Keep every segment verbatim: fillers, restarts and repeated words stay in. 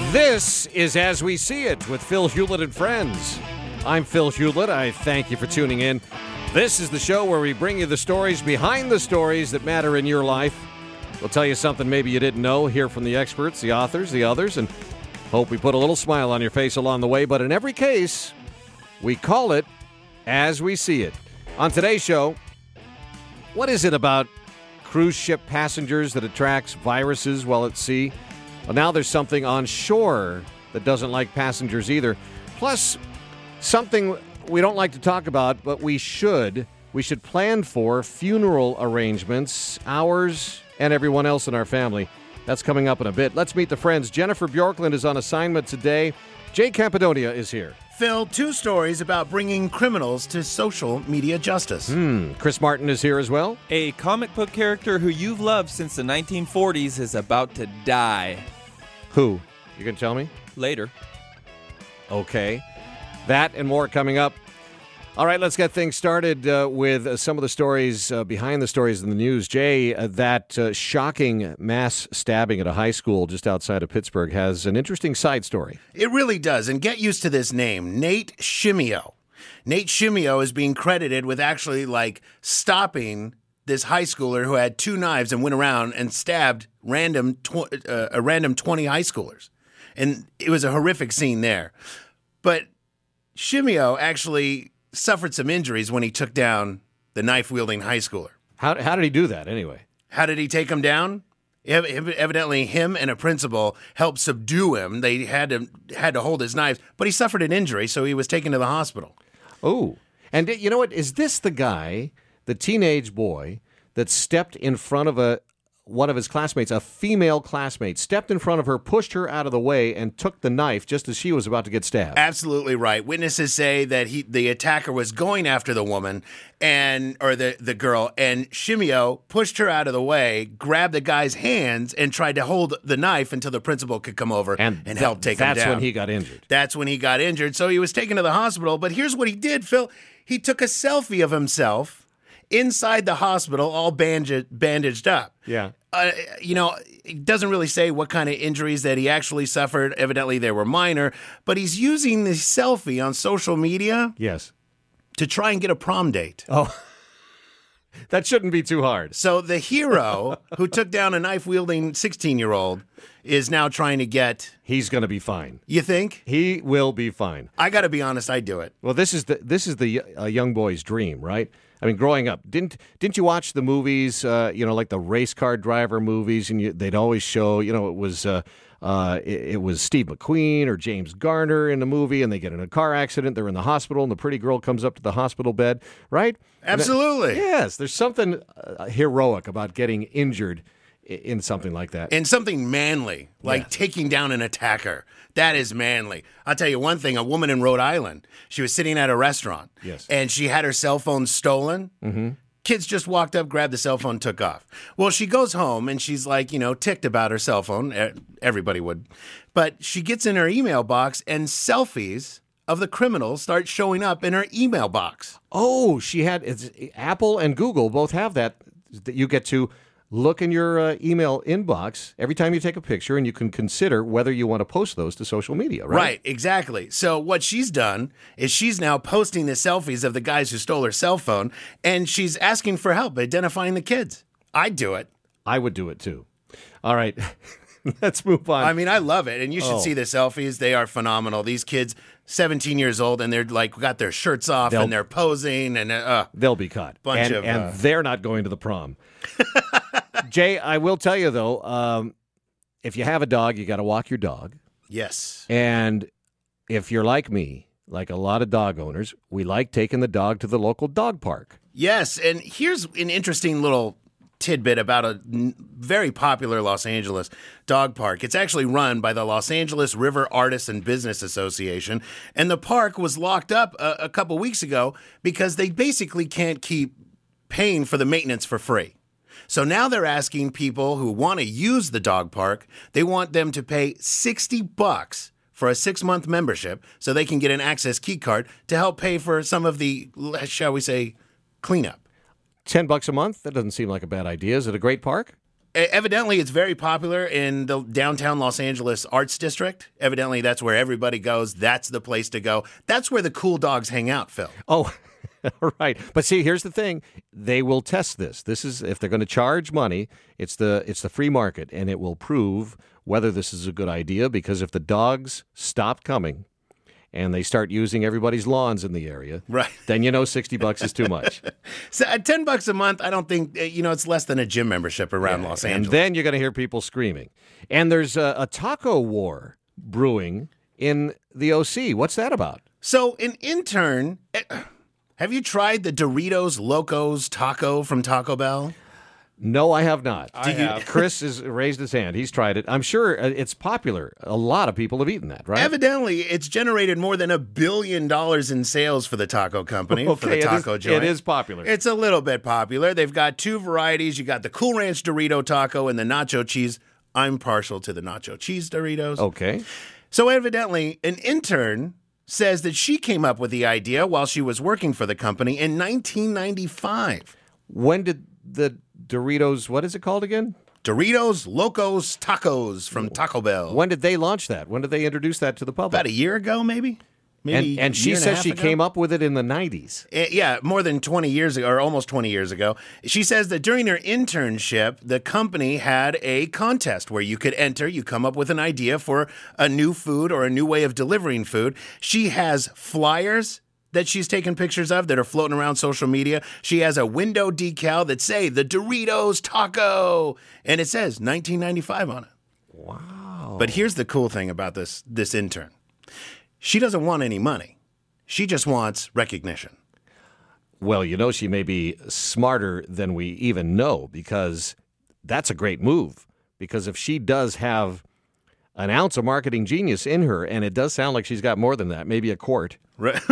This is As We See It with Phil Hewlett and Friends. I'm Phil Hewlett. I thank you for tuning in. This is the show where we bring you the stories behind the stories that matter in your life. We'll tell you something maybe you didn't know, hear from the experts, the authors, the others, and hope we put a little smile on your face along the way. But in every case, we call it As We See It. On today's show, what is it about cruise ship passengers that attracts viruses while at sea? Well, now there's something on shore that doesn't like passengers either. Plus, something we don't like to talk about, but we should. We should plan for funeral arrangements, ours and everyone else in our family. That's coming up in a bit. Let's meet the friends. Jennifer Bjorklund is on assignment today. Jay Campidonia is here. Phil, two stories about bringing criminals to social media justice. Hmm. Chris Martin is here as well. A comic book character who you've loved since the nineteen forties is about to die. Who? You can tell me? Later. Okay. That and more coming up. All right, let's get things started uh, with uh, some of the stories uh, behind the stories in the news. Jay, uh, that uh, shocking mass stabbing at a high school just outside of Pittsburgh has an interesting side story. It really does, and get used to this name, Nate Shimio. Nate Shimio is being credited with actually, like, stopping this high schooler who had two knives and went around and stabbed random tw- uh, a random twenty high schoolers. And it was a horrific scene there. But Shimio actually suffered some injuries when he took down the knife-wielding high schooler. How, how did he do that anyway? How did he take him down? Ev- Evidently, him and a principal helped subdue him. They had to, had to hold his knives, but he suffered an injury, so he was taken to the hospital. Oh, and you know what? Is this the guy, the teenage boy, that stepped in front of a one of his classmates, a female classmate, stepped in front of her, pushed her out of the way, and took the knife just as she was about to get stabbed? Absolutely right. Witnesses say that he, the attacker was going after the woman and or the, the girl, and Shimio pushed her out of the way, grabbed the guy's hands, and tried to hold the knife until the principal could come over and, and and th- help take him down. That's when he got injured. That's when he got injured. So he was taken to the hospital. But here's what he did, Phil. He took a selfie of himself inside the hospital, all bandaged, bandaged up. Yeah. Uh, you know, it doesn't really say what kind of injuries that he actually suffered. Evidently, they were minor. But he's using this selfie on social media Yes. to try and get a prom date. Oh, that shouldn't be too hard. So the hero who took down a knife-wielding sixteen-year-old is now trying to get... He's going to be fine. You think? He will be fine. I got to be honest, I'd do it. Well, this is the this is the uh, young boy's dream, right? I mean, growing up, didn't didn't you watch the movies? Uh, you know, like the race car driver movies, and you, they'd always show. You know, it was uh, uh, it, it was Steve McQueen or James Garner in the movie, and they get in a car accident. They're in the hospital, and the pretty girl comes up to the hospital bed, right? Absolutely. That, yes, there's something uh, heroic about getting injured in something like that. And something manly, like Yeah. taking down an attacker. That is manly. I'll tell you one thing. A woman in Rhode Island, she was sitting at a restaurant. Yes. And she had her cell phone stolen. Mm-hmm. Kids just walked up, grabbed the cell phone, took off. Well, she goes home, and she's like, you know, ticked about her cell phone. Everybody would. But she gets in her email box, and selfies of the criminals start showing up in her email box. Oh, she had it's, Apple and Google both have that. That you get to look in your uh, email inbox every time you take a picture, and you can consider whether you want to post those to social media, right? Right, exactly. So what she's done is she's now posting the selfies of the guys who stole her cell phone, and she's asking for help identifying the kids. I'd do it. I would do it too. All right, let's move on. I mean, I love it, and you should Oh. see the selfies. They are phenomenal. These kids, seventeen years old, and they're like got their shirts off, They'll- and they're posing, and uh, They'll be caught. Bunch and, of, and uh, they're not going to the prom. Jay, I will tell you, though, um, if you have a dog, you got to walk your dog. yes. And if you're like me, like a lot of dog owners, we like taking the dog to the local dog park. Yes, and here's an interesting little tidbit about a n- very popular Los Angeles dog park. It's actually run by the Los Angeles River Artists and Business Association, and the park was locked up a, a couple weeks ago because they basically can't keep paying for the maintenance for free. So now they're asking people who want to use the dog park, they want them to pay sixty bucks for a six-month membership so they can get an access key card to help pay for some of the, shall we say, cleanup. Ten bucks a month? That doesn't seem like a bad idea. Is it a great park? E- Evidently, it's very popular in the downtown Los Angeles Arts District. Evidently, that's where everybody goes. That's the place to go. That's where the cool dogs hang out, Phil. Oh, right. But see, here's the thing. They will test this. This is, if they're going to charge money, it's the it's the free market, and it will prove whether this is a good idea, because if the dogs stop coming and they start using everybody's lawns in the area, right, then you know sixty bucks is too much. So at ten bucks a month, I don't think, you know, it's less than a gym membership around Yeah, Los and Angeles. then you're going to hear people screaming. And there's a, a taco war brewing in the O C. What's that about? So an intern, eh, have you tried the Doritos Locos Taco from Taco Bell? No, I have not. I have. Chris has raised his hand. He's tried it. I'm sure uh, it's popular. A lot of people have eaten that, right? Evidently, it's generated more than a billion dollars in sales for the taco company, for the Okay, it taco is- joint. it is popular. It's a little bit popular. They've got two varieties. You got the Cool Ranch Dorito taco and the nacho cheese. I'm partial to the nacho cheese Doritos. Okay. So evidently, an intern says that she came up with the idea while she was working for the company in nineteen ninety-five. When did the Doritos, what is it called again? Doritos Locos Tacos from Taco Bell. When did they launch that? When did they introduce that to the public? About a year ago, maybe? and Maybe and a she year and a says half she ago? came up with it in the nineties. Uh, Yeah, more than twenty years ago, or almost twenty years ago. She says that during her internship, the company had a contest where you could enter, you come up with an idea for a new food or a new way of delivering food. She has flyers that she's taken pictures of that are floating around social media. She has a window decal that say the Doritos Taco, and it says nineteen ninety-five on it. Wow. But here's the cool thing about this this intern. She doesn't want any money. She just wants recognition. Well, you know, she may be smarter than we even know, because that's a great move. Because if she does have an ounce of marketing genius in her, and it does sound like she's got more than that, maybe a quart, Right.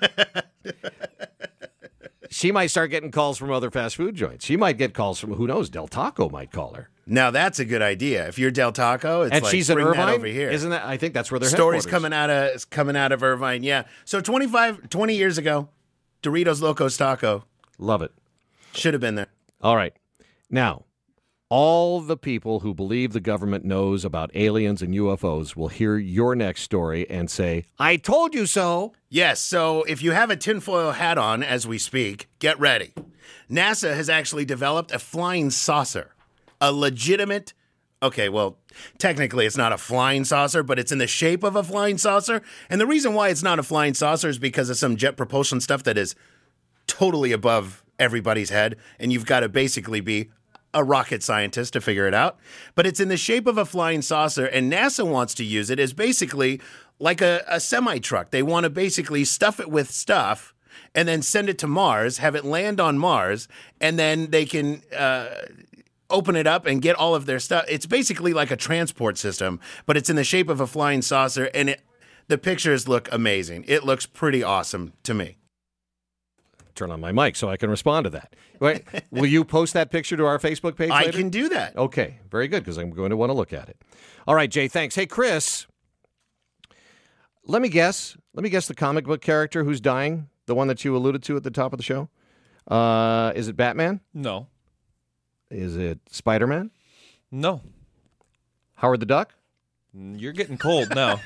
she might start getting calls from other fast food joints. She might get calls from, who knows, Del Taco might call her. Now that's a good idea. If you're Del Taco, it's And like she's in bring that Irvine, over here. isn't that? I think that's where their Stories headquarters. coming out of coming out of Irvine. Yeah. So twenty-five, twenty years ago, Doritos Locos Taco Love it. should have been there. All right. Now, all the people who believe the government knows about aliens and U F Os will hear your next story and say, I told you so. Yes. So if you have a tinfoil hat on as we speak, get ready. NASA has actually developed a flying saucer, a legitimate. Okay, well, technically it's not a flying saucer, but it's in the shape of a flying saucer. And the reason why it's not a flying saucer is because of some jet propulsion stuff that is totally above everybody's head. And you've got to basically be a rocket scientist to figure it out. But it's in the shape of a flying saucer, and NASA wants to use it as basically like a, a semi-truck. They want to basically stuff it with stuff and then send it to Mars, have it land on Mars, and then they can uh, open it up and get all of their stuff. It's basically like a transport system, but it's in the shape of a flying saucer, and it, the pictures look amazing. It looks pretty awesome to me. Turn on my mic so I can respond to that. Wait, will you post that picture to our Facebook page I later? can do that. Okay, very good, because I'm going to want to look at it. All right, Jay, thanks. Hey, Chris, let me guess. Let me guess the comic book character who's dying, the one that you alluded to at the top of the show. Uh, is it Batman? No. Is it Spider-Man? No. Howard the Duck? You're getting cold now.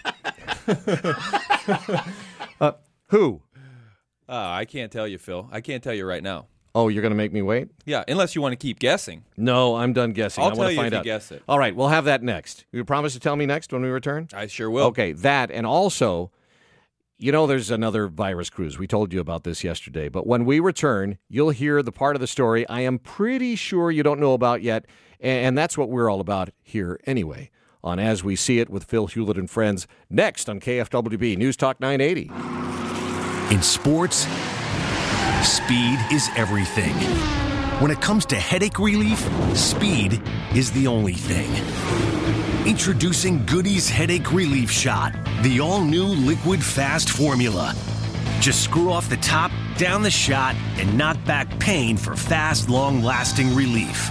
uh, who? Uh, I can't tell you, Phil. I can't tell you right now. Oh, you're going to make me wait? Yeah, unless you want to keep guessing. No, I'm done guessing. I'll I tell want to you find if you out. guess it. All right, we'll have that next. You promise to tell me next when we return? I sure will. Okay, that, and also, you know, there's another virus cruise. We told you about this yesterday, but when we return, you'll hear the part of the story I am pretty sure you don't know about yet, and that's what we're all about here anyway, on As We See It with Phil Hewlett and Friends, next on K F W B News Talk nine eighty. In sports, speed is everything. When it comes to headache relief, speed is the only thing. Introducing Goody's Headache Relief Shot, the all-new liquid fast formula. Just screw off the top, down the shot, and knock back pain for fast, long-lasting relief.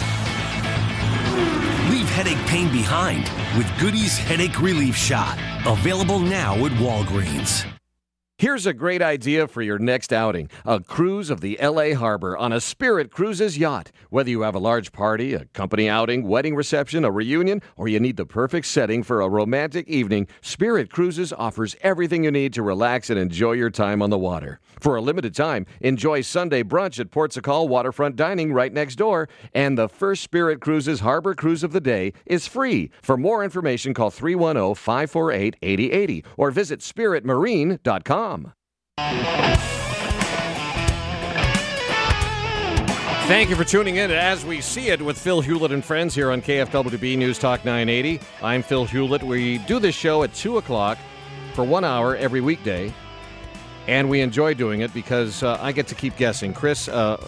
Leave headache pain behind with Goody's Headache Relief Shot. Available now at Walgreens. Here's a great idea for your next outing. A cruise of the L A Harbor on a Spirit Cruises yacht. Whether you have a large party, a company outing, wedding reception, a reunion, or you need the perfect setting for a romantic evening, Spirit Cruises offers everything you need to relax and enjoy your time on the water. For a limited time, enjoy Sunday brunch at Port Sacal Waterfront Dining right next door, and the first Spirit Cruises Harbor Cruise of the day is free. For more information, call three one zero, five four eight, eight zero eight zero or visit spirit marine dot com. Thank you for tuning in to As We See It with Phil Hewlett and friends here on K F W B News Talk nine eighty. I'm Phil Hewlett. We do this show at two o'clock for one hour every weekday, and we enjoy doing it because uh, I get to keep guessing. Chris, uh,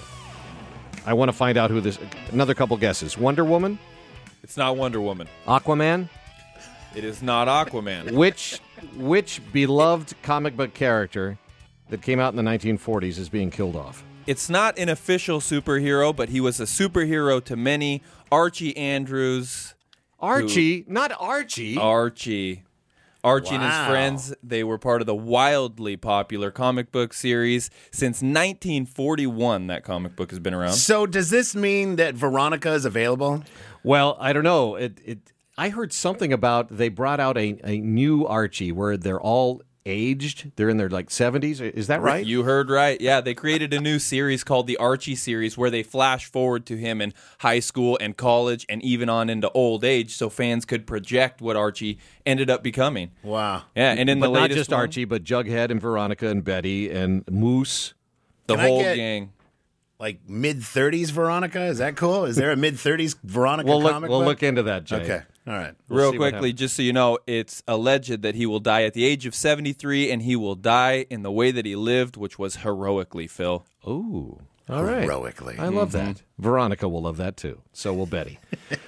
I want to find out who this... Another couple guesses. Wonder Woman? It's not Wonder Woman. Aquaman? It is not Aquaman. Which which beloved comic book character that came out in the nineteen forties is being killed off? It's not an official superhero, but he was a superhero to many. Archie Andrews. Archie? Who, not Archie. Archie. Archie Wow. and his friends, they were part of the wildly popular comic book series. Since nineteen forty-one, that comic book has been around. So does this mean that Veronica is available? Well, I don't know. It, it, I heard something about they brought out a, a new Archie where they're all aged. They're in their like seventies. Is that right? You heard right. Yeah, they created a new series called the Archie series where they flash forward to him in high school and college and even on into old age so fans could project what Archie ended up becoming. Wow. Yeah, and in but the not latest just one, Archie, but Jughead and Veronica and Betty and Moose. the Can I whole get- gang. Like mid-thirties Veronica? Is that cool? Is there a mid-thirties Veronica We'll look, comic we'll book? look into that, Jay. Okay. All right. We'll Real see what quickly, happens. just so you know, it's alleged that he will die at the age of seventy-three, and he will die in the way that he lived, which was heroically, Phil. Ooh. All right. Heroically. I love that. Veronica will love that too. So will Betty.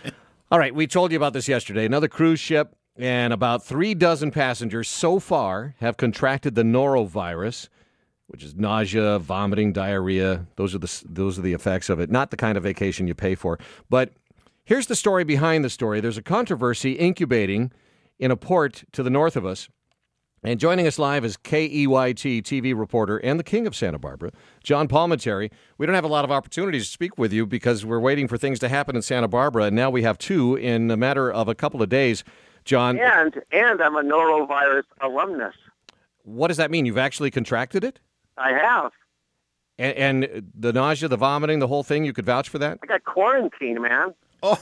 All right. We told you about this yesterday. Another cruise ship and about three dozen passengers so far have contracted the norovirus, which is nausea, vomiting, diarrhea. Those are the those are the effects of it. Not the kind of vacation you pay for. But here's the story behind the story. There's a controversy incubating in a port to the north of us. And joining us live is K E Y T T V reporter and the king of Santa Barbara, John Palminteri. We don't have a lot of opportunities to speak with you because we're waiting for things to happen in Santa Barbara, and now we have two in a matter of a couple of days. John, And and I'm a norovirus alumnus. what does that mean? You've actually contracted it? I have. And, and the nausea, the vomiting, the whole thing, you could vouch for that? I got quarantined, man. Oh.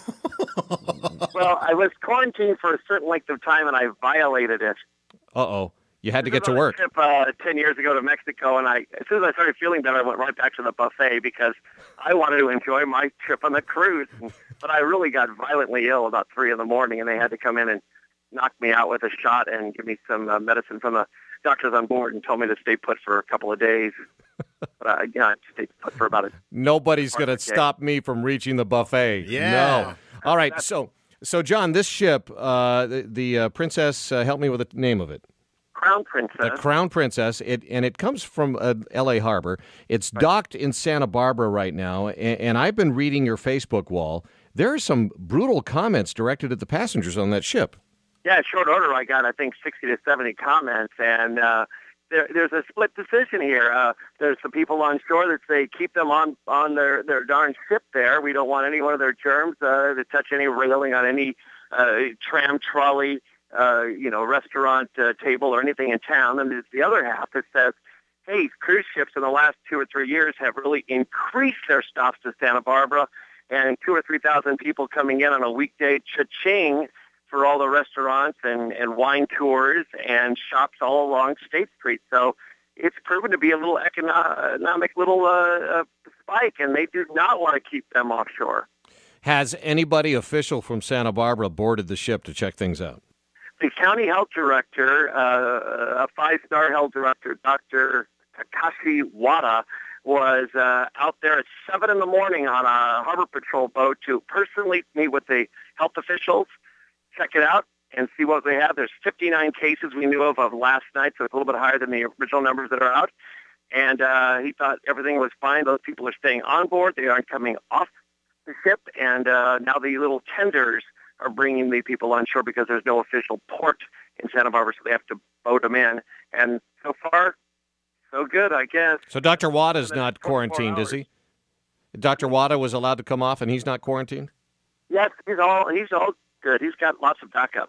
Well, I was quarantined for a certain length of time, and I violated it. Uh-oh. You had to This get to was on a work. Trip, uh, ten years ago to Mexico, and I, as soon as I started feeling better, I went right back to the buffet because I wanted to enjoy my trip on the cruise. But I really got violently ill about three in the morning, and they had to come in and knock me out with a shot and give me some uh, medicine from the doctors on board and told me to stay put for a couple of days. But I, yeah, I stayed put for about a Nobody's going to Okay. stop me from reaching the buffet. Yeah. No. All right. So, so John, this ship, uh, the, the uh, Princess, uh, help me with the name of it. Crown Princess. The Crown Princess, it and it comes from uh, L A Harbor. It's docked in Santa Barbara right now, and, and I've been reading your Facebook wall. There are some brutal comments directed at the passengers on that ship. Yeah, short order, I got, I think, sixty to seventy comments, and uh, there, there's a split decision here. Uh, there's some people on shore that say keep them on, on their, their darn ship there. We don't want any one of their germs uh, to touch any railing on any uh, tram, trolley, uh, you know, restaurant uh, table or anything in town. And there's the other half that says, hey, cruise ships in the last two or three years have really increased their stops to Santa Barbara, and two or three thousand people coming in on a weekday cha-ching for all the restaurants and, and wine tours and shops all along State Street. So it's proven to be a little economic little uh, uh, spike, and they do not want to keep them offshore. Has anybody official from Santa Barbara boarded the ship to check things out? The county health director, uh, a five-star health director, Doctor Takashi Wada, was uh, out there at seven in the morning on a harbor patrol boat to personally meet with the health officials, check it out, and see what they have. There's fifty-nine cases we knew of of last night, so it's a little bit higher than the original numbers that are out. And uh, he thought everything was fine. Those people are staying on board. They aren't coming off the ship. And uh, now the little tenders are bringing the people on shore because there's no official port in Santa Barbara, so they have to boat them in. And so far, So good, I guess. So Doctor Wada's Another not twenty-four quarantined, is hours. he? Doctor Wada was allowed to come off, and he's not quarantined? Yes, he's all he's all good. He's got lots of backup.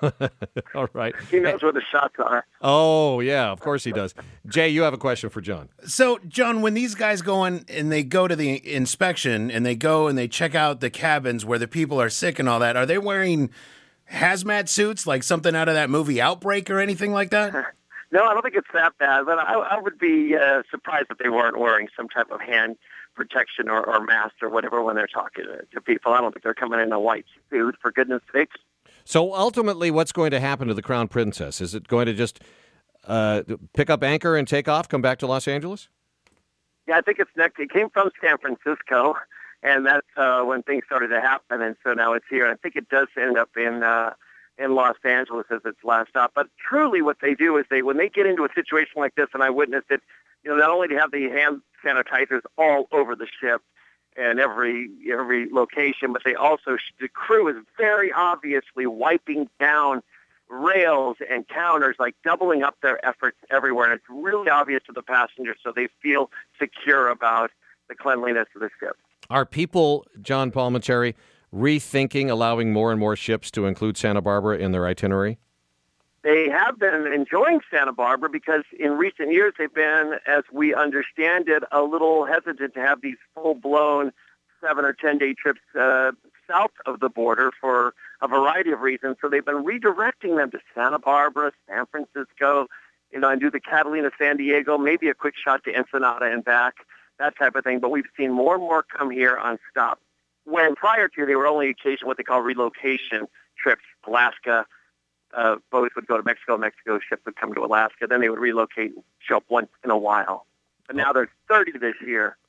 All right. He knows where the shots are. Oh, yeah, of course he does. Jay, you have a question for John. So, John, when these guys go in and they go to the inspection and they go and they check out the cabins where the people are sick and all that, are they wearing hazmat suits like something out of that movie Outbreak or anything like that? No, I don't think it's that bad, but I, I would be uh, surprised if they weren't wearing some type of hand protection or, or mask or whatever when they're talking to, to people. I don't think they're coming in a white suit, for goodness sakes. So ultimately, what's going to happen to the Crown Princess? Is it going to just uh, pick up anchor and take off, come back to Los Angeles? Yeah, I think it's next. It came from San Francisco, and that's uh, when things started to happen, and so now it's here. And I think it does end up in uh, in Los Angeles as its last stop. But truly what they do is they, when they get into a situation like this, and I witnessed it, you know, not only do you have the hand sanitizers all over the ship, and every every location, but they also, the crew is very obviously wiping down rails and counters, like doubling up their efforts everywhere. And it's really obvious to the passengers, so they feel secure about the cleanliness of the ship. Are people, John Palminteri, rethinking allowing more and more ships to include Santa Barbara in their itinerary? They have been enjoying Santa Barbara because in recent years they've been, as we understand it, a little hesitant to have these full-blown seven or ten-day trips uh, south of the border for a variety of reasons. So they've been redirecting them to Santa Barbara, San Francisco, you know, and do the Catalina, San Diego, maybe a quick shot to Ensenada and back, that type of thing. But we've seen more and more come here on stop. When prior to, they were only occasional what they call relocation trips, Alaska. Uh, boats would go to Mexico, Mexico ships would come to Alaska, then they would relocate and show up once in a while. But now there's thirty this year.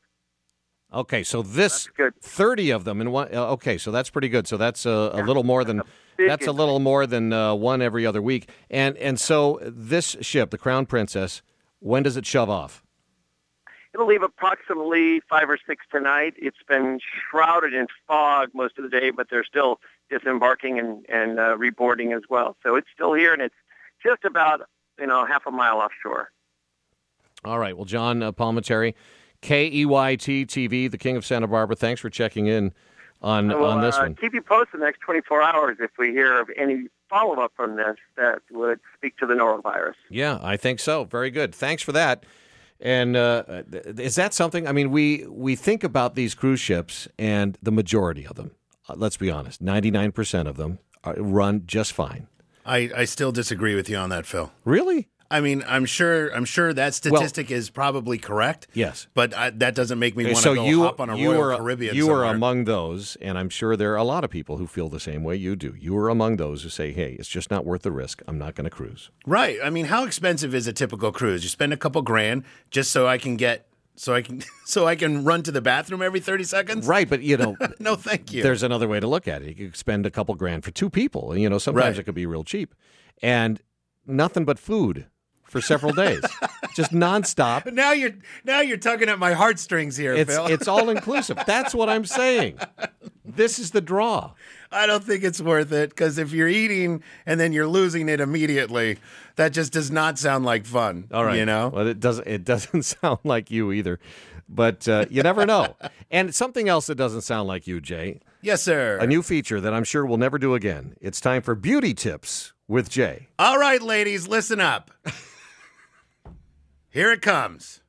Okay, so this That's good. thirty of them in one. uh, Okay, so that's pretty good. So that's a, a little more than big that's a little more than uh, one every other week. And and so this ship, the Crown Princess, when does it shove off? It'll leave approximately five or six tonight. It's been shrouded in fog most of the day, but they're still disembarking and, and uh, reboarding as well. So it's still here, and it's just about, you know, half a mile offshore. All right. Well, John uh, Palminteri, K E Y T T V, the King of Santa Barbara. Thanks for checking in on We'll on this uh, one. keep you posted the next twenty-four hours if we hear of any follow-up from this that would speak to the norovirus. Yeah, I think so. Very good. Thanks for that. And uh, is that something? I mean, we we think about these cruise ships, and the majority of them, uh, let's be honest, ninety-nine percent of them are, run just fine. I, I still disagree with you on that, Phil. Really? I mean, I'm sure I'm sure that statistic is probably correct. Yes. But I, that doesn't make me Okay, want so to go you, hop on a you Royal are, Caribbean You somewhere. are among those, and I'm sure there are a lot of people who feel the same way you do. You are among those who say, hey, it's just not worth the risk. I'm not going to cruise. Right. I mean, how expensive is a typical cruise? You spend a couple grand just so I can get so I can so I can run to the bathroom every thirty seconds? Right, but, you know, No, thank you. there's another way to look at it. You could spend a couple grand for two people. You know, sometimes Right. it could be real cheap. And nothing but food for several days. Just nonstop. But now you're now you're tugging at my heartstrings here, It's Phil. it's all inclusive. That's what I'm saying. This is the draw. I don't think it's worth it because if you're eating and then you're losing it immediately, that just does not sound like fun. All right. You know? Well, it doesn't it doesn't sound like you either. But uh, you never know. And something else that doesn't sound like you, Jay. Yes, sir. A new feature that I'm sure we'll never do again. It's time for Beauty Tips with Jay. All right, ladies, listen up. Here it comes.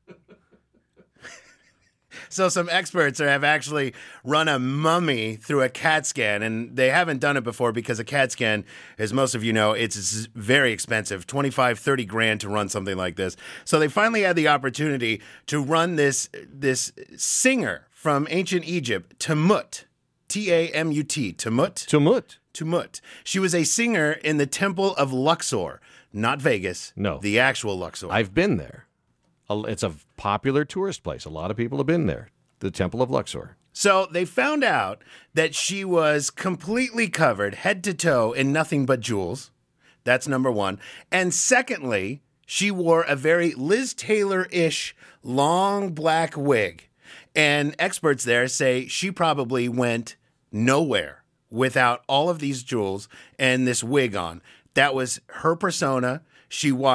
So some experts are, have actually run a mummy through a CAT scan, and they haven't done it before because a CAT scan, as most of you know, it's very expensive, twenty-five, thirty grand to run something like this. So they finally had the opportunity to run this, this singer from ancient Egypt, Tumut, T A M U T, Tumut. Tumut. Tumut. She was a singer in the Temple of Luxor, not Vegas. No. The actual Luxor. I've been there. A- It's a popular tourist place. A lot of people have been there. The Temple of Luxor. So they found out that she was completely covered head to toe in nothing but jewels. That's number one. And secondly, she wore a very Liz Taylor-ish long black wig. And experts there say she probably went nowhere without all of these jewels and this wig on. That was her persona. She walked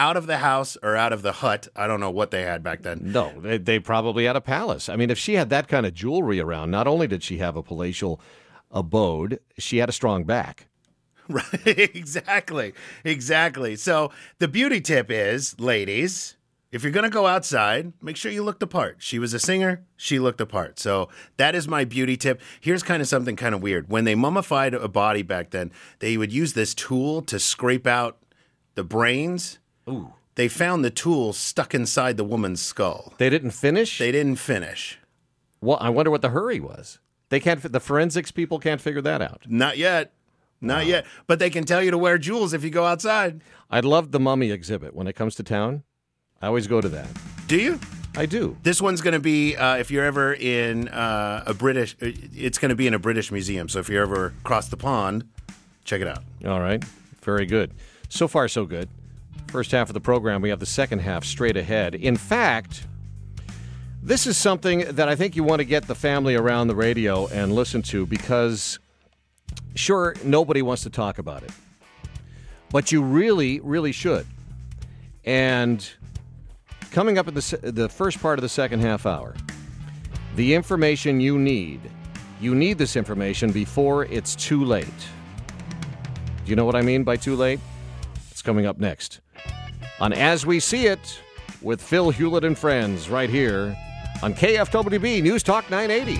out of the house or out of the hut. I don't know what they had back then. No, they, they probably had a palace. I mean, if she had that kind of jewelry around, not only did she have a palatial abode, she had a strong back. Right, exactly, exactly. So the beauty tip is, ladies, if you're going to go outside, make sure you look the part. She was a singer. She looked the part. So that is my beauty tip. Here's kind of something kind of weird. When they mummified a body back then, they would use this tool to scrape out the brains. Ooh. They found the tool stuck inside the woman's skull. They didn't finish? They didn't finish. Well, I wonder what the hurry was. They can't. The forensics people can't figure that out. Not yet. Not yet. But they can tell you to wear jewels if you go outside. I love the mummy exhibit when it comes to town. I always go to that. Do you? I do. This one's going to be, uh, if you're ever in uh, a British, it's going to be in a British museum. So if you're ever across the pond, check it out. All right. Very good. So far, so good. First half of the program, we have the second half straight ahead. In fact, this is something that I think you want to get the family around the radio and listen to because, sure, nobody wants to talk about it. But you really, really should. And coming up at the, the first part of the second half hour, the information you need, you need this information before it's too late. Do you know what I mean by too late? It's coming up next on As We See It with Phil Hewlett and Friends right here on K F W B News Talk nine eighty.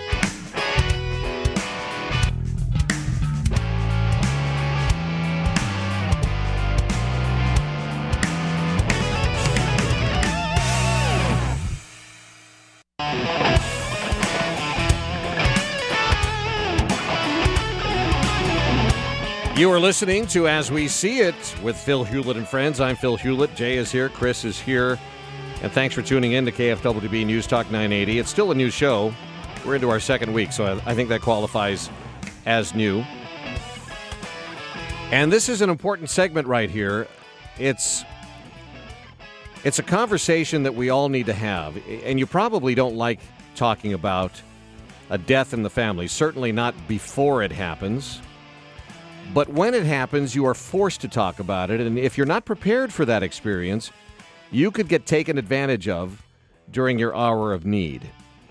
You are listening to As We See It with Phil Hewlett and Friends. I'm Phil Hewlett. Jay is here. Chris is here. And thanks for tuning in to K F W B News Talk nine eighty. It's still a new show. We're into our second week, so I, I think that qualifies as new. And this is an important segment right here. It's, it's a conversation that we all need to have. And you probably don't like talking about a death in the family, certainly not before it happens. But when it happens, you are forced to talk about it. And if you're not prepared for that experience, you could get taken advantage of during your hour of need.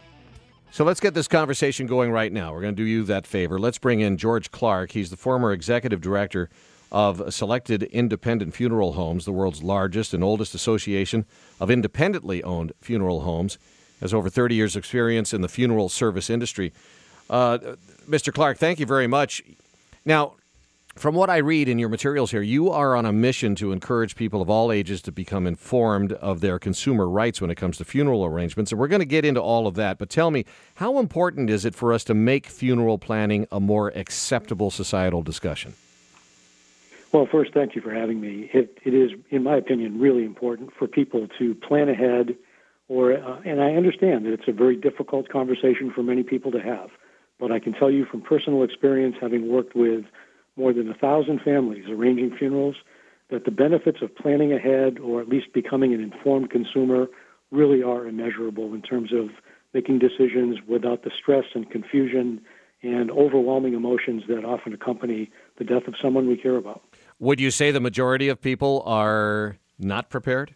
So let's get this conversation going right now. We're going to do you that favor. Let's bring in George Clark. He's the former executive director of Selected Independent Funeral Homes, the world's largest and oldest association of independently owned funeral homes. Has over thirty years' experience in the funeral service industry. Uh, Mister Clark, thank you very much. Now, from what I read in your materials here, you are on a mission to encourage people of all ages to become informed of their consumer rights when it comes to funeral arrangements. And we're going to get into all of that. But tell me, how important is it for us to make funeral planning a more acceptable societal discussion? Well, first, thank you for having me. It, it is, in my opinion, really important for people to plan ahead. Or, uh, and I understand that it's a very difficult conversation for many people to have. But I can tell you from personal experience, having worked with more than a thousand families arranging funerals, that the benefits of planning ahead or at least becoming an informed consumer really are immeasurable in terms of making decisions without the stress and confusion and overwhelming emotions that often accompany the death of someone we care about. Would you say the majority of people are not prepared?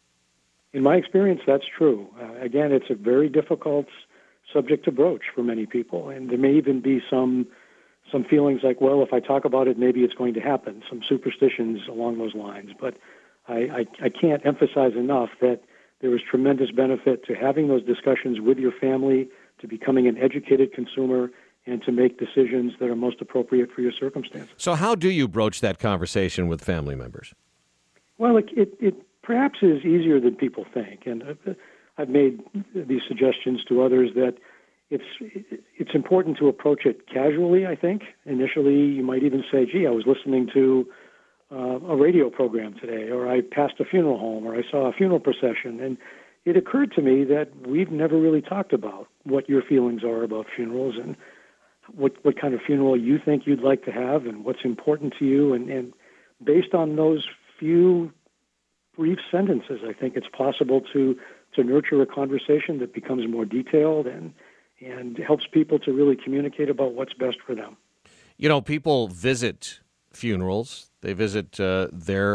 In my experience, that's true. Uh, again, it's a very difficult subject to broach for many people, and there may even be some some feelings like, well, if I talk about it, maybe it's going to happen, some superstitions along those lines. But I, I, I can't emphasize enough that there is tremendous benefit to having those discussions with your family, to becoming an educated consumer, and to make decisions that are most appropriate for your circumstances. So how do you broach that conversation with family members? Well, it, it, it perhaps is easier than people think. And I've made these suggestions to others that It's it's important to approach it casually, I think. Initially, you might even say, gee, I was listening to uh, a radio program today, or I passed a funeral home, or I saw a funeral procession. And it occurred to me that we've never really talked about what your feelings are about funerals and what, what kind of funeral you think you'd like to have and what's important to you. And, and based on those few brief sentences, I think it's possible to, to nurture a conversation that becomes more detailed and and helps people to really communicate about what's best for them. You know, people visit funerals. They visit uh, their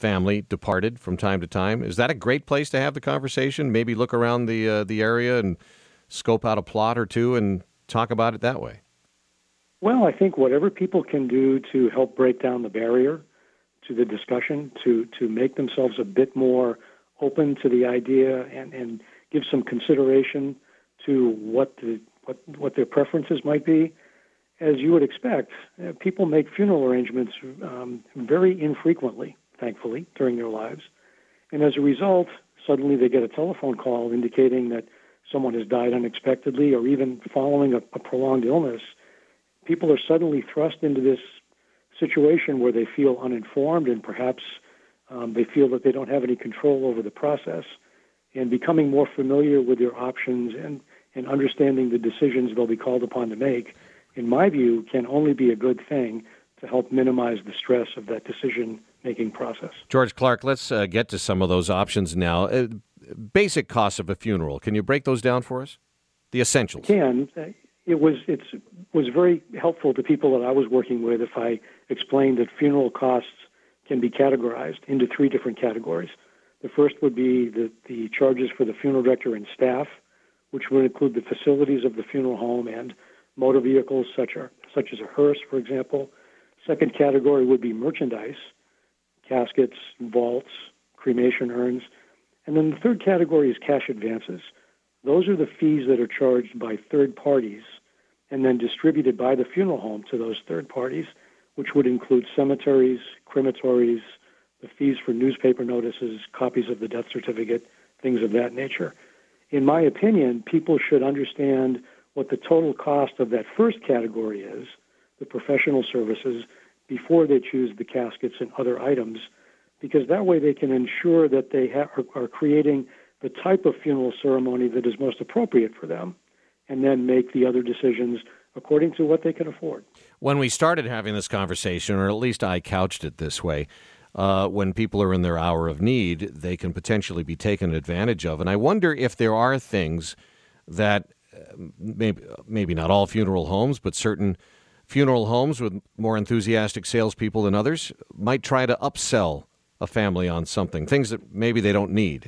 family departed from time to time. Is that a great place to have the conversation? Maybe look around the uh, the area and scope out a plot or two and talk about it that way. Well, I think whatever people can do to help break down the barrier to the discussion, to, to make themselves a bit more open to the idea and, and give some consideration to what the what what their preferences might be. As you would expect, uh, people make funeral arrangements um, very infrequently, thankfully, during their lives. And as a result, suddenly they get a telephone call indicating that someone has died unexpectedly or even following a, a prolonged illness. People are suddenly thrust into this situation where they feel uninformed and perhaps um, they feel that they don't have any control over the process. And becoming more familiar with their options and, and understanding the decisions they'll be called upon to make, in my view, can only be a good thing to help minimize the stress of that decision-making process. George Clark, let's uh, get to some of those options now. Uh, basic costs of a funeral. Can you break those down for us? The essentials. I can. It was it's was very helpful to people that I was working with if I explained that funeral costs can be categorized into three different categories. The first would be the, the charges for the funeral director and staff, which would include the facilities of the funeral home and motor vehicles such, are, such as a hearse, for example. Second category would be merchandise, caskets, vaults, cremation urns. And then the third category is cash advances. Those are the fees that are charged by third parties and then distributed by the funeral home to those third parties, which would include cemeteries, crematories, the fees for newspaper notices, copies of the death certificate, things of that nature. In my opinion, people should understand what the total cost of that first category is, the professional services, before they choose the caskets and other items, because that way they can ensure that they ha- are, are creating the type of funeral ceremony that is most appropriate for them, and then make the other decisions according to what they can afford. When we started having this conversation, or at least I couched it this way, uh, when people are in their hour of need, they can potentially be taken advantage of. And I wonder if there are things that maybe maybe not all funeral homes, but certain funeral homes with more enthusiastic salespeople than others might try to upsell a family on something, things that maybe they don't need.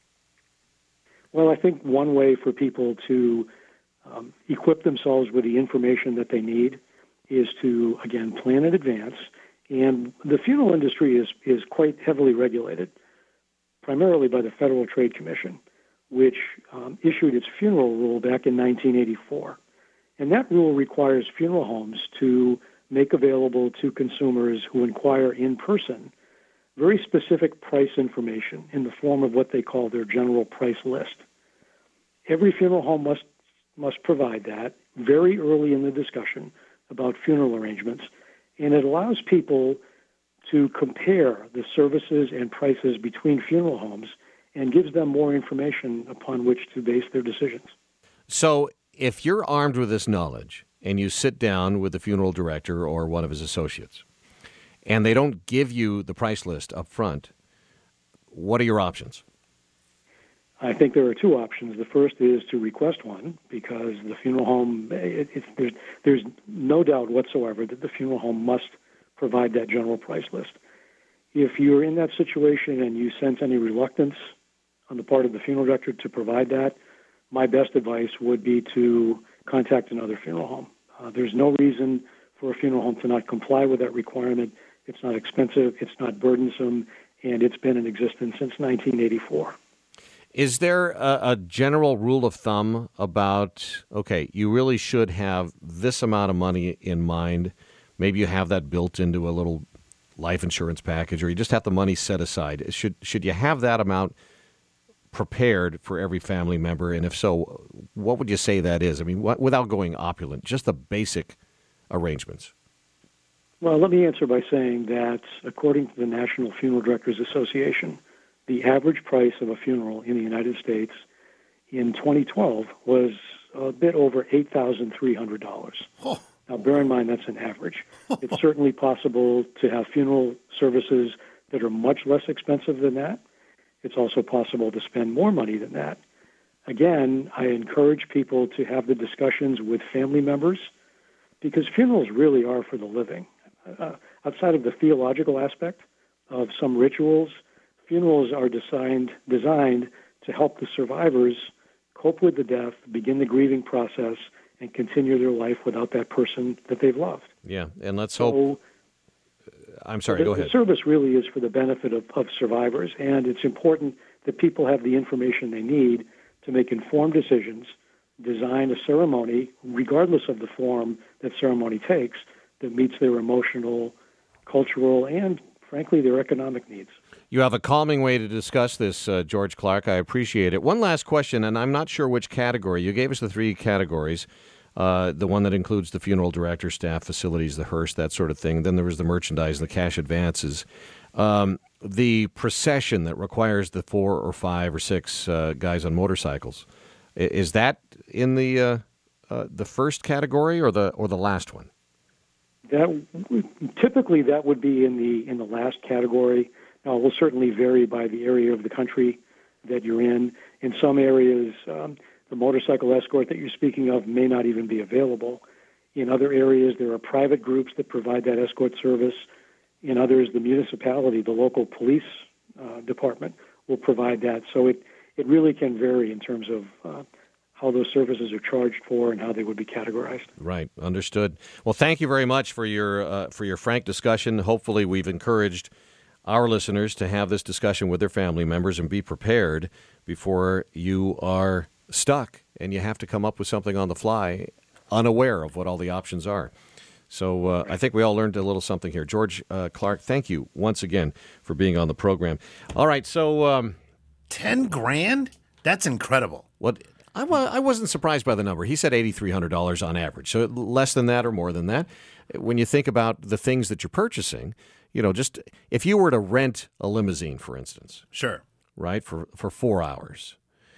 Well, I think one way for people to um, equip themselves with the information that they need is to, again, plan in advance. And the funeral industry is, is quite heavily regulated, primarily by the Federal Trade Commission, which um, issued its funeral rule back in nineteen eighty-four. And that rule requires funeral homes to make available to consumers who inquire in person very specific price information in the form of what they call their general price list. Every funeral home must must provide that very early in the discussion about funeral arrangements, and it allows people to compare the services and prices between funeral homes and gives them more information upon which to base their decisions. So if you're armed with this knowledge and you sit down with the funeral director or one of his associates and they don't give you the price list up front, what are your options? I think there are two options. The first is to request one because the funeral home, it, it, there's, there's no doubt whatsoever that the funeral home must provide that general price list. If you're in that situation and you sense any reluctance on the part of the funeral director to provide that, my best advice would be to contact another funeral home. Uh, there's no reason for a funeral home to not comply with that requirement. It's not expensive, it's not burdensome, and it's been in existence since nineteen eighty-four. Is there a, a general rule of thumb about, okay, you really should have this amount of money in mind? Maybe you have that built into a little life insurance package, or you just have the money set aside. Should should you have that amount prepared for every family member? And if so, what would you say that is? I mean, what, without going opulent, just the basic arrangements. Well, let me answer by saying that according to the National Funeral Directors Association, the average price of a funeral in the United States in twenty twelve was a bit over eight thousand three hundred dollars. Oh. Now, bear in mind that's an average. It's certainly possible to have funeral services that are much less expensive than that. It's also possible to spend more money than that. Again, I encourage people to have the discussions with family members because funerals really are for the living. Uh, outside of the theological aspect of some rituals. Funerals are designed designed to help the survivors cope with the death, begin the grieving process, and continue their life without that person that they've loved. Yeah, and let's So, hope. I'm sorry, the, go ahead. The service really is for the benefit of, of survivors, and it's important that people have the information they need to make informed decisions, design a ceremony, regardless of the form that ceremony takes, that meets their emotional, cultural, and, frankly, their economic needs. You have a calming way to discuss this, uh, George Clark. I appreciate it. One last question, and I'm not sure which category. You gave us the three categories, uh, the one that includes the funeral director, staff, facilities, the hearse, that sort of thing. Then there was the merchandise, the cash advances. Um, the procession that requires the four or five or six uh, guys on motorcycles, I- is that in the uh, uh, the first category or the or the last one? That typically that would be in the in the last category. Now, it will certainly vary by the area of the country that you're in. In some areas, um, the motorcycle escort that you're speaking of may not even be available. In other areas, there are private groups that provide that escort service. In others, the municipality, the local police uh, department will provide that. So it, it really can vary in terms of uh, how those services are charged for and how they would be categorized. Right, understood. Well, thank you very much for your uh, for your frank discussion. Hopefully, we've encouraged our listeners to have this discussion with their family members and be prepared before you are stuck and you have to come up with something on the fly, unaware of what all the options are. So uh, I think we all learned a little something here. George uh, Clark, thank you once again for being on the program. All right, so um, Ten grand? That's incredible. what I, wa- I wasn't surprised by the number. He said eight thousand three hundred dollars on average, so less than that or more than that. When you think about the things that you're purchasing, you know, just if you were to rent a limousine, for instance, Sure. right, for, for four hours,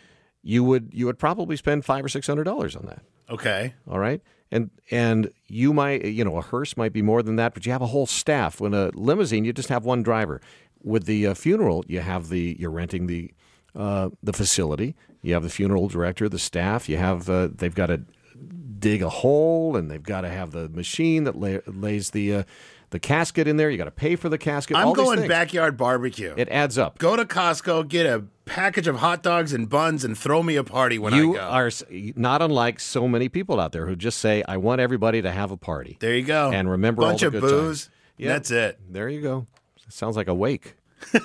you would you would probably spend five or six hundred dollars on that. Okay. All right, and and you might, you know, a hearse might be more than that, but you have a whole staff. When a limousine, you just have one driver. With the uh, funeral, you have the you're renting the uh, the facility. You have the funeral director, the staff. You have uh, they've got to dig a hole, and they've got to have the machine that lay, lays the uh, the casket in there. You got to pay for the casket. I'm all these going things. backyard barbecue. It adds up. Go to Costco, get a package of hot dogs and buns, and throw me a party when You I go. are s- not unlike so many people out there who just say, "I want everybody to have a party." There you go. And remember Bunch all the of good booze. times. Yeah. That's it. There you go. Sounds like a wake.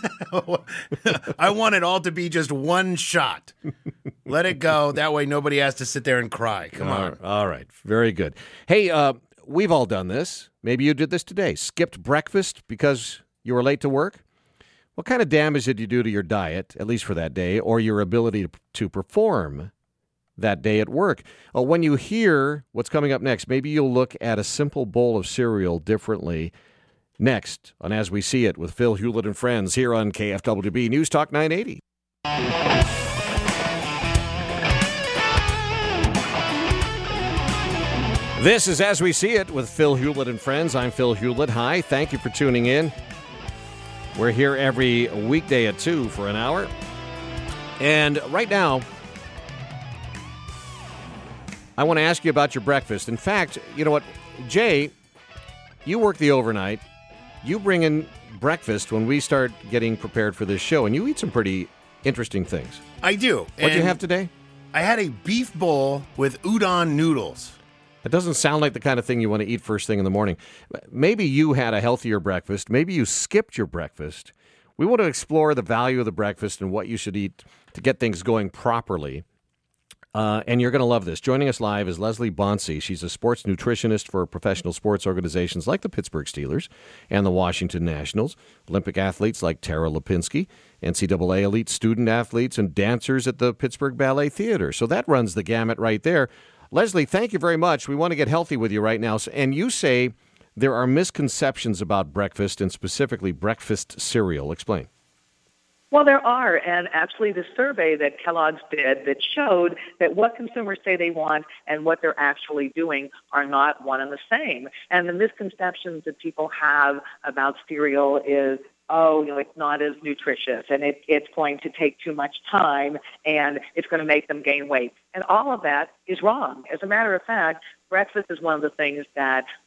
I want it all to be just one shot. Let it go. That way nobody has to sit there and cry. Come All on. right. All right. Very good. Hey, uh, we've all done this. Maybe you did this today. Skipped breakfast because you were late to work. What kind of damage did you do to your diet, at least for that day, or your ability to, to perform that day at work? Uh, when you hear what's coming up next, maybe you'll look at a simple bowl of cereal differently. Next on As We See It with Phil Hewlett and Friends here on K F W B News Talk nine eighty. This is As We See It with Phil Hewlett and Friends. I'm Phil Hewlett. Hi, thank you for tuning in. We're here every weekday at two for an hour. And right now, I want to ask you about your breakfast. In fact, you know what, Jay, you work the overnight. You bring in breakfast when we start getting prepared for this show, and you eat some pretty interesting things. I do. What'd you And have today? I had a beef bowl with udon noodles. It doesn't sound like the kind of thing you want to eat first thing in the morning. Maybe you had a healthier breakfast. Maybe you skipped your breakfast. We want to explore the value of the breakfast and what you should eat to get things going properly. Uh, and you're going to love this. Joining us live is Leslie Bonsi. She's a sports nutritionist for professional sports organizations like the Pittsburgh Steelers and the Washington Nationals, Olympic athletes like Tara Lipinski, N C double A elite student athletes, and dancers at the Pittsburgh Ballet Theater. So that runs the gamut right there. Leslie, thank you very much. We want to get healthy with you right now. And you say there are misconceptions about breakfast and specifically breakfast cereal. Explain. Well, there are, and actually the survey that Kellogg's did that showed that what consumers say they want and what they're actually doing are not one and the same. And the misconceptions that people have about cereal is, oh, you know, it's not as nutritious, and it, it's going to take too much time, and it's going to make them gain weight. And all of that is wrong. As a matter of fact, breakfast is one of the things that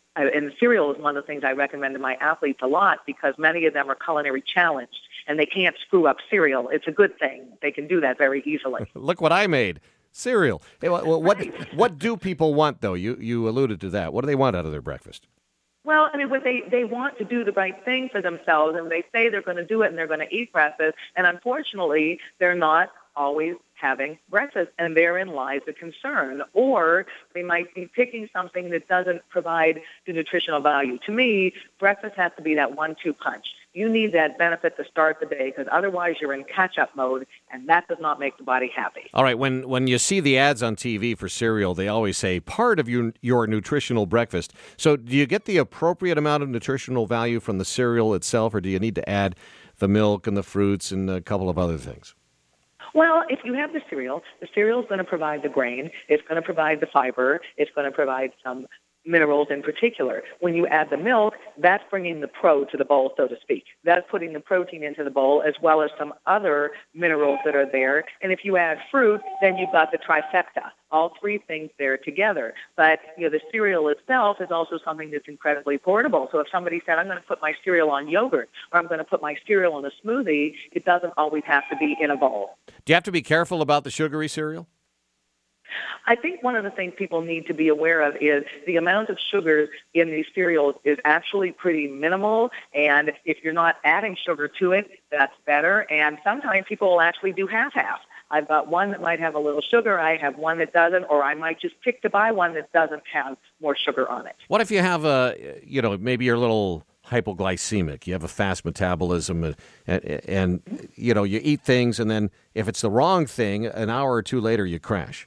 I, and cereal is one of the things I recommend to my athletes a lot because many of them are culinary challenged and they can't screw up cereal. It's a good thing. They can do that very easily. Look what I made. Cereal. Hey, what what, Right. what do people want, though? You you alluded to that. What do they want out of their breakfast? Well, I mean, when they, they want to do the right thing for themselves, and they say they're going to do it and they're going to eat breakfast, and unfortunately, they're not always having breakfast, and therein lies the concern. Or they might be picking something that doesn't provide the nutritional value. To me, breakfast has to be that one two punch. You need that benefit to start the day because otherwise you're in catch-up mode, and that does not make the body happy. All right, when when you see the ads on T V for cereal, they always say part of your, your nutritional breakfast. So do you get the appropriate amount of nutritional value from the cereal itself, or do you need to add the milk and the fruits and a couple of other things? Well, if you have the cereal, the cereal is going to provide the grain. It's going to provide the fiber. It's going to provide some minerals in particular. When you add the milk, that's bringing the pro to the bowl, so to speak. That's putting the protein into the bowl as well as some other minerals that are there. And if you add fruit, then you've got the trifecta, all three things there together. But, you know, the cereal itself is also something that's incredibly portable. So if somebody said, I'm going to put my cereal on yogurt or I'm going to put my cereal in a smoothie, it doesn't always have to be in a bowl. Do you have to be careful about the sugary cereal? I think one of the things people need to be aware of is the amount of sugars in these cereals is actually pretty minimal, and if you're not adding sugar to it, that's better. And sometimes people will actually do half-half. I've got one that might have a little sugar, I have one that doesn't, or I might just pick to buy one that doesn't have more sugar on it. What if you have a, you know, maybe you're a little hypoglycemic, you have a fast metabolism, and, and, and you know, you eat things, and then if it's the wrong thing, an hour or two later you crash.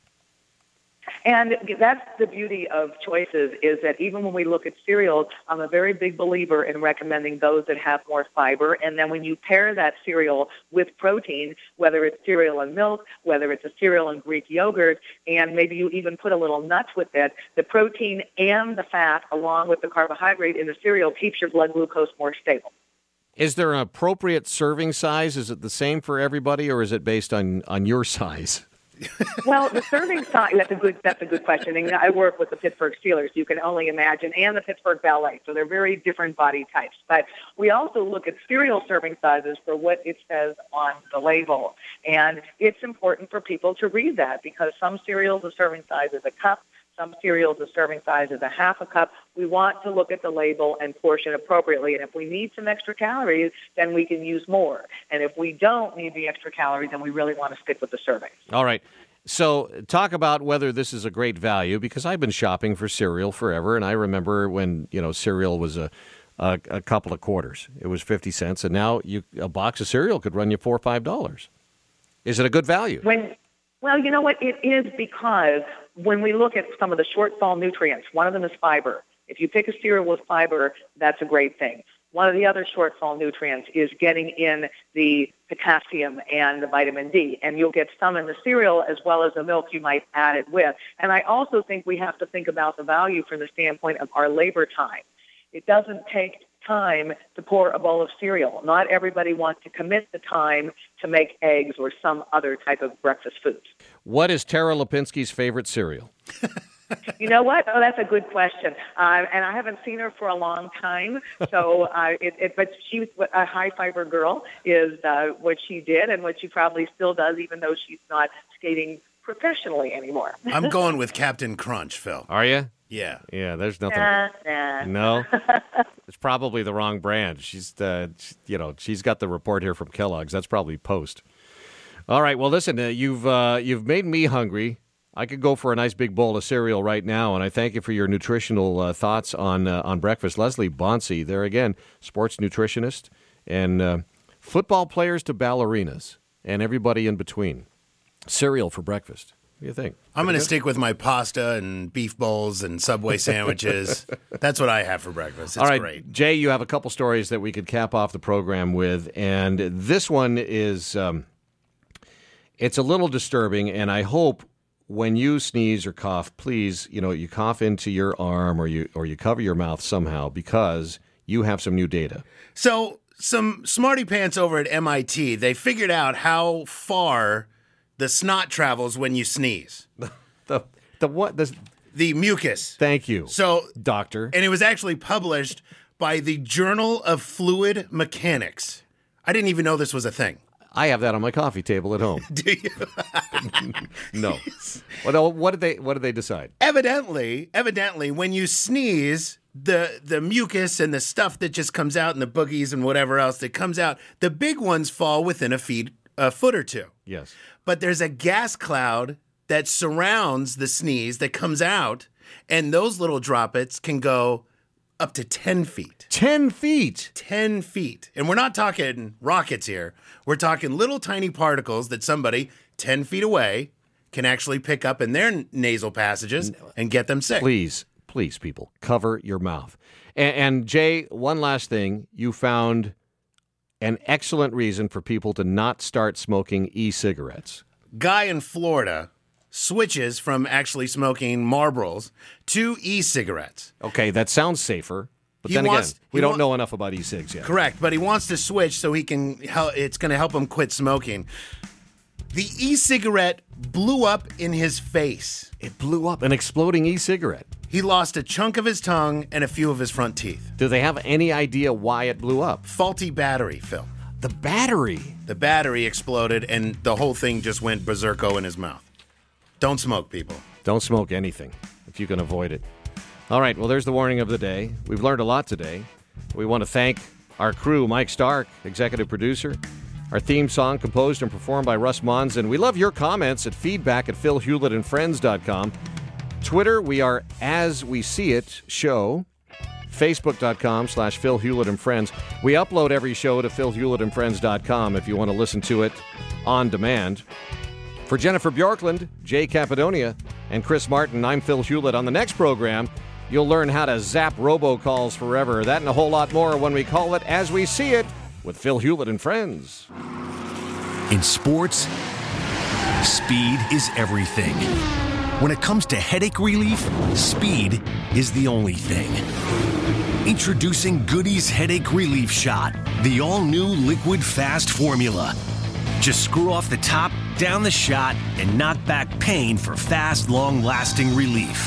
And that's the beauty of choices is that even when we look at cereals, I'm a very big believer in recommending those that have more fiber. And then when you pair that cereal with protein, whether it's cereal and milk, whether it's a cereal and Greek yogurt, and maybe you even put a little nuts with it, the protein and the fat along with the carbohydrate in the cereal keeps your blood glucose more stable. Is there an appropriate serving size? Is it the same for everybody, or is it based on, on your size? Well, the serving size, that's a good that's a good question. And I work with the Pittsburgh Steelers, you can only imagine, and the Pittsburgh Ballet. So they're very different body types. But we also look at cereal serving sizes for what it says on the label. And it's important for people to read that because some cereals, the serving size is a cup. Some cereals, the serving size is a half a cup. We want to look at the label and portion appropriately. And if we need some extra calories, then we can use more. And if we don't need the extra calories, then we really want to stick with the serving. All right. So talk about whether this is a great value, because I've been shopping for cereal forever, and I remember when, you know, cereal was a, a, a couple of quarters. It was fifty cents, and now you a box of cereal could run you four or five dollars. Is it a good value? When Well, you know what? It is because when we look at some of the shortfall nutrients, one of them is fiber. If you pick a cereal with fiber, that's a great thing. One of the other shortfall nutrients is getting in the potassium and the vitamin D, and you'll get some in the cereal as well as the milk you might add it with. And I also think we have to think about the value from the standpoint of our labor time. It doesn't take time to pour a bowl of cereal. Not everybody wants to commit the time to make eggs or some other type of breakfast food. What is Tara Lipinski's favorite cereal? You know what? Oh, that's a good question. Uh, and I haven't seen her for a long time. So, uh, it, it, but she's a high fiber girl is uh, what she did and what she probably still does, even though she's not skating professionally anymore. I'm going with Captain Crunch, Phil. Are you? Yeah. Yeah, there's nothing. Nah, nah. No? It's probably the wrong brand. She's, uh, you know, she's got the report here from Kellogg's. That's probably Post. All right. Well, listen, uh, you've uh, you've made me hungry. I could go for a nice big bowl of cereal right now, and I thank you for your nutritional uh, thoughts on uh, on breakfast. Leslie Bonci, there again, sports nutritionist, and uh, football players to ballerinas, and everybody in between. Cereal for breakfast. What do you think? I'm going to stick with my pasta and beef bowls and Subway sandwiches. That's what I have for breakfast. It's All right, great. Jay, you have a couple stories that we could cap off the program with, and this one is um, it's a little disturbing, and I hope when you sneeze or cough, please, you know, you cough into your arm or you or you cover your mouth somehow because you have some new data. So some smarty pants over at M I T, they figured out how far the snot travels when you sneeze. The the what the The mucus. Thank you. So, doctor. And it was actually published by the Journal of Fluid Mechanics. I didn't even know this was a thing. I have that on my coffee table at home. Do you? No. What, what did they What did they decide? Evidently, evidently, when you sneeze, the the mucus and the stuff that just comes out and the boogies and whatever else that comes out, the big ones fall within a feet, a foot or two. Yes. But there's a gas cloud that surrounds the sneeze that comes out, and those little droplets can go up to ten feet. ten feet? ten feet. And we're not talking rockets here. We're talking little tiny particles that somebody ten feet away can actually pick up in their nasal passages and get them sick. Please, please, people, cover your mouth. And, and Jay, one last thing. You found an excellent reason for people to not start smoking e-cigarettes. Guy in Florida switches from actually smoking Marlboros to e-cigarettes. Okay, that sounds safer. But He then wants- again, we he don't wa- know enough about e-cigs yet. Correct, but he wants to switch so he can help, it's going to help him quit smoking. The e-cigarette blew up in his face. It blew up, an exploding e-cigarette. He lost a chunk of his tongue and a few of his front teeth. Do they have any idea why it blew up? Faulty battery, Phil. The battery. The battery exploded and the whole thing just went berserko in his mouth. Don't smoke, people. Don't smoke anything if you can avoid it. All right, well, there's the warning of the day. We've learned a lot today. We want to thank our crew, Mike Stark, executive producer. Our theme song composed and performed by Russ Mons. And we love your comments at feedback at phil hewlett and friends dot com. Twitter, we are As We See It Show. Facebook.com slash Phil Hewlett and Friends. We upload every show to phil hewlett and friends dot com if you want to listen to it on demand. For Jennifer Bjorklund, Jay Capadonia, and Chris Martin, I'm Phil Hewlett. On the next program, you'll learn how to zap robocalls forever. That and a whole lot more when we call it As We See It with Phil Hewlett and Friends. In sports, speed is everything. When it comes to headache relief, speed is the only thing. Introducing Goody's Headache Relief Shot, the all-new liquid fast formula. Just screw off the top, down the shot, and knock back pain for fast, long-lasting relief.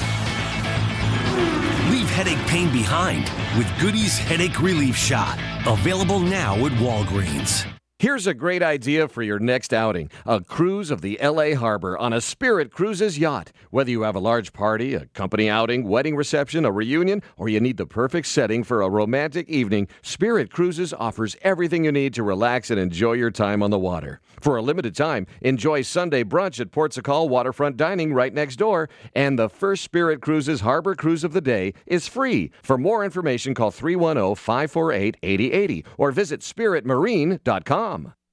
Leave headache pain behind with Goody's Headache Relief Shot. Available now at Walgreens. Here's a great idea for your next outing. A cruise of the L A Harbor on a Spirit Cruises yacht. Whether you have a large party, a company outing, wedding reception, a reunion, or you need the perfect setting for a romantic evening, Spirit Cruises offers everything you need to relax and enjoy your time on the water. For a limited time, enjoy Sunday brunch at Port Sacal Waterfront Dining right next door. And the first Spirit Cruises Harbor Cruise of the day is free. For more information, call three one zero, five four eight, eight zero eight zero or visit spirit marine dot com.